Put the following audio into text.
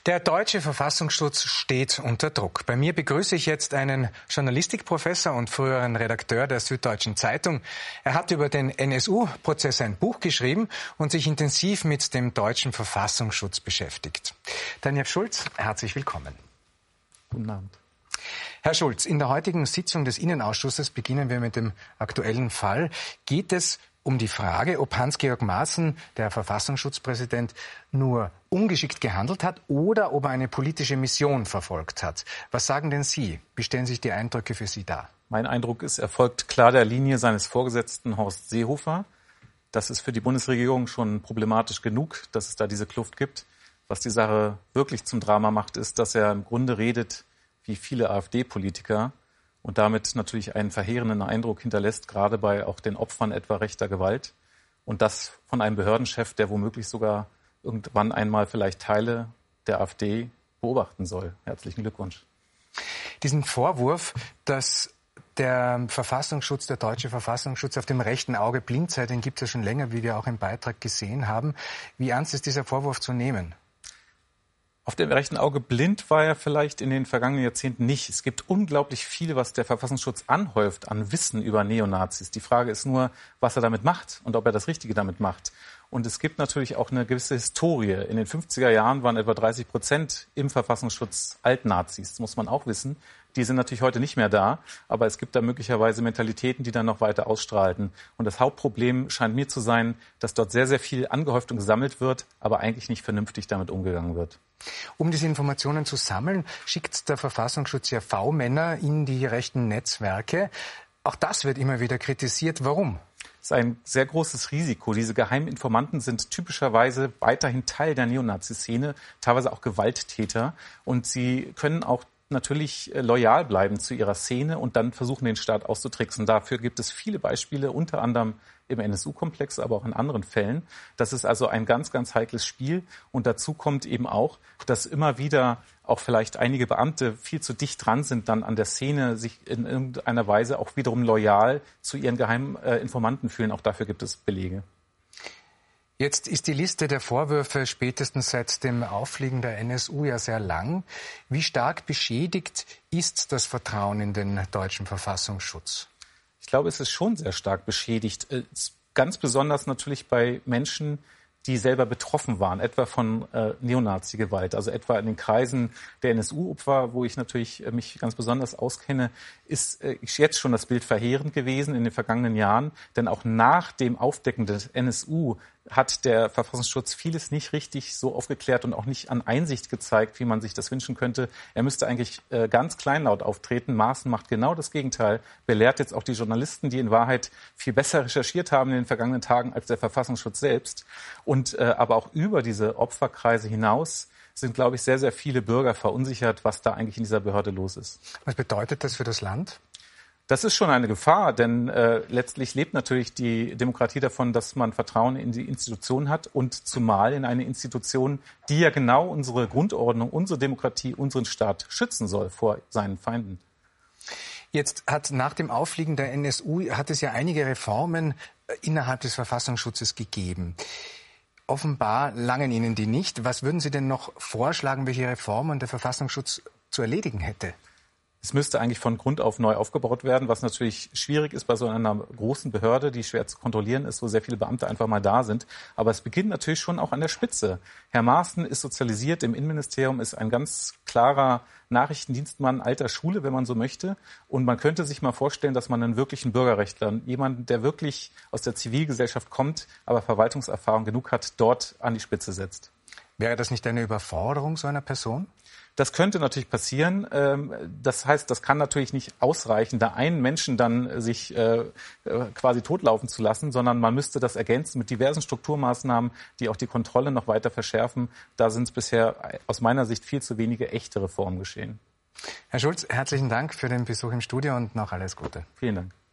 Der deutsche Verfassungsschutz steht unter Druck. Bei mir begrüße ich jetzt einen Journalistikprofessor und früheren Redakteur der Süddeutschen Zeitung. Er hat über den NSU-Prozess ein Buch geschrieben und sich intensiv mit dem deutschen Verfassungsschutz beschäftigt. Daniel Schulz, herzlich willkommen. Guten Abend. Herr Schulz, in der heutigen Sitzung des Innenausschusses beginnen wir mit dem aktuellen Fall. Geht es um die Frage, ob Hans-Georg Maaßen, der Verfassungsschutzpräsident, nur ungeschickt gehandelt hat oder ob er eine politische Mission verfolgt hat. Was sagen denn Sie? Wie stellen sich die Eindrücke für Sie dar? Mein Eindruck ist, er folgt klar der Linie seines Vorgesetzten Horst Seehofer. Das ist für die Bundesregierung schon problematisch genug, dass es da diese Kluft gibt. Was die Sache wirklich zum Drama macht, ist, dass er im Grunde redet wie viele AfD-Politiker und damit natürlich einen verheerenden Eindruck hinterlässt, gerade bei auch den Opfern etwa rechter Gewalt. Und das von einem Behördenchef, der womöglich sogar irgendwann einmal vielleicht Teile der AfD beobachten soll. Herzlichen Glückwunsch. Diesen Vorwurf, dass der Verfassungsschutz, der deutsche Verfassungsschutz auf dem rechten Auge blind sei, den gibt es ja schon länger, wie wir auch im Beitrag gesehen haben. Wie ernst ist dieser Vorwurf zu nehmen? Auf dem rechten Auge blind war er vielleicht in den vergangenen Jahrzehnten nicht. Es gibt unglaublich viel, was der Verfassungsschutz anhäuft an Wissen über Neonazis. Die Frage ist nur, was er damit macht und ob er das Richtige damit macht. Und es gibt natürlich auch eine gewisse Historie. In den 50er Jahren waren etwa 30% im Verfassungsschutz Altnazis. Das muss man auch wissen. Die sind natürlich heute nicht mehr da, aber es gibt da möglicherweise Mentalitäten, die dann noch weiter ausstrahlten. Und das Hauptproblem scheint mir zu sein, dass dort sehr, sehr viel angehäuft und gesammelt wird, aber eigentlich nicht vernünftig damit umgegangen wird. Um diese Informationen zu sammeln, schickt der Verfassungsschutz ja V-Männer in die rechten Netzwerke. Auch das wird immer wieder kritisiert. Warum? Das ist ein sehr großes Risiko. Diese geheimen Informanten sind typischerweise weiterhin Teil der Neonazi-Szene, teilweise auch Gewalttäter. Und sie können auch natürlich loyal bleiben zu ihrer Szene und dann versuchen, den Staat auszutricksen. Dafür gibt es viele Beispiele, unter anderem im NSU-Komplex, aber auch in anderen Fällen. Das ist also ein ganz, ganz heikles Spiel. Und dazu kommt eben auch, dass immer wieder auch vielleicht einige Beamte viel zu dicht dran sind dann an der Szene, sich in irgendeiner Weise auch wiederum loyal zu ihren geheimen Informanten fühlen. Auch dafür gibt es Belege. Jetzt ist die Liste der Vorwürfe spätestens seit dem Auffliegen der NSU ja sehr lang. Wie stark beschädigt ist das Vertrauen in den deutschen Verfassungsschutz? Ich glaube, es ist schon sehr stark beschädigt. Ganz besonders natürlich bei Menschen, die selber betroffen waren, etwa von Neonazi-Gewalt, also etwa in den Kreisen der NSU-Opfer, wo ich natürlich mich ganz besonders auskenne, ist jetzt schon das Bild verheerend gewesen in den vergangenen Jahren. Denn auch nach dem Aufdecken des NSU hat der Verfassungsschutz vieles nicht richtig so aufgeklärt und auch nicht an Einsicht gezeigt, wie man sich das wünschen könnte. Er müsste eigentlich ganz kleinlaut auftreten. Maaßen macht genau das Gegenteil, belehrt jetzt auch die Journalisten, die in Wahrheit viel besser recherchiert haben in den vergangenen Tagen als der Verfassungsschutz selbst. Und aber auch über diese Opferkreise hinaus sind, glaube ich, sehr, sehr viele Bürger verunsichert, was da eigentlich in dieser Behörde los ist. Was bedeutet das für das Land? Das ist schon eine Gefahr, denn letztlich lebt natürlich die Demokratie davon, dass man Vertrauen in die Institutionen hat und zumal in eine Institution, die ja genau unsere Grundordnung, unsere Demokratie, unseren Staat schützen soll vor seinen Feinden. Jetzt hat nach dem Auffliegen der NSU hat es ja einige Reformen innerhalb des Verfassungsschutzes gegeben. Offenbar langen Ihnen die nicht. Was würden Sie denn noch vorschlagen, welche Reformen der Verfassungsschutz zu erledigen hätte? Es müsste eigentlich von Grund auf neu aufgebaut werden, was natürlich schwierig ist bei so einer großen Behörde, die schwer zu kontrollieren ist, wo sehr viele Beamte einfach mal da sind. Aber es beginnt natürlich schon auch an der Spitze. Herr Maaßen ist sozialisiert im Innenministerium, ist ein ganz klarer Nachrichtendienstmann alter Schule, wenn man so möchte. Und man könnte sich mal vorstellen, dass man einen wirklichen Bürgerrechtler, jemanden, der wirklich aus der Zivilgesellschaft kommt, aber Verwaltungserfahrung genug hat, dort an die Spitze setzt. Wäre das nicht eine Überforderung so einer Person? Das könnte natürlich passieren. Das heißt, das kann natürlich nicht ausreichen, da einen Menschen dann sich quasi totlaufen zu lassen, sondern man müsste das ergänzen mit diversen Strukturmaßnahmen, die auch die Kontrolle noch weiter verschärfen. Da sind bisher aus meiner Sicht viel zu wenige echte Reformen geschehen. Herr Schulz, herzlichen Dank für den Besuch im Studio und noch alles Gute. Vielen Dank.